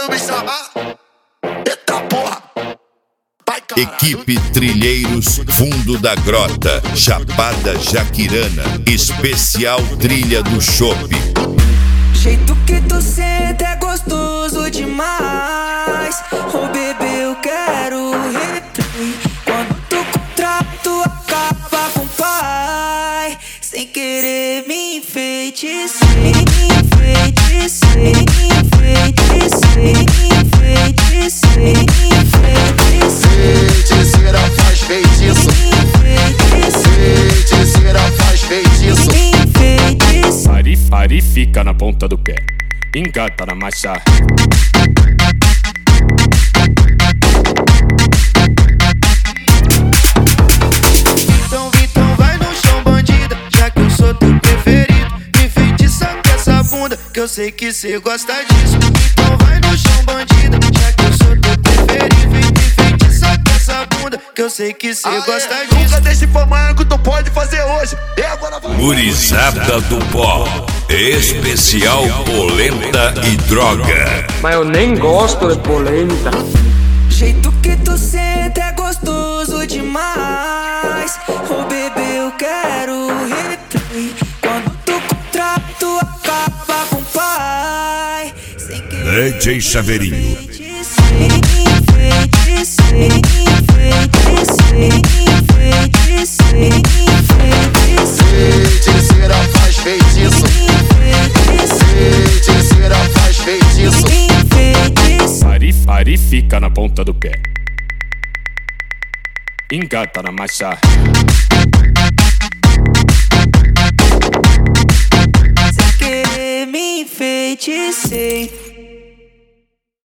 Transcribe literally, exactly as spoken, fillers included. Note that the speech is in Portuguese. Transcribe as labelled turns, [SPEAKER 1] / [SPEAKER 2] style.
[SPEAKER 1] quando me chamar. Eita porra. Vai, caralho.
[SPEAKER 2] Equipe Trilheiros Fundo da Grota, Chapada Jaquirana, especial Trilha do Chope.
[SPEAKER 3] Jeito que tu senta é gostoso demais. Oh bebê, eu quero replay. Quando tu contrato acaba com o pai. Sem querer me enfeitiçar, me enfeitiçar, me enfeitiçar, me enfeitiçar, me enfeitiçar.
[SPEAKER 1] Feiticeira faz feitiço. Feiticeira faz feitiço.
[SPEAKER 4] Fari, fari, fica na ponta do pé, engata na marcha.
[SPEAKER 5] Então, então vai no chão, bandida, já que eu sou teu preferido. Me enfeitiça com essa bunda, que eu sei que cê gosta disso. Então vai no chão, bandida, já que eu sou teu preferido. Me enfeitiça com essa bunda, que eu sei que cê gosta disso.
[SPEAKER 1] Nunca deixe pra amanhã que tu pode fazer hoje. E agora vai.
[SPEAKER 2] Gurizada do Pó, especial polenta e droga.
[SPEAKER 6] Mas eu nem gosto de polenta.
[SPEAKER 3] Jeito que tu senta é gostoso demais. Oh bebê, eu quero replay. Quando tu contrato acaba com o pai. Sem querer
[SPEAKER 2] D J Chaveirinho.
[SPEAKER 1] Feiticeira faz feitiço. Feiticeira faz feitiço.
[SPEAKER 4] Fari, fari, fica na ponta do pé, engata na marcha.
[SPEAKER 3] Sem querer me enfeitiçei.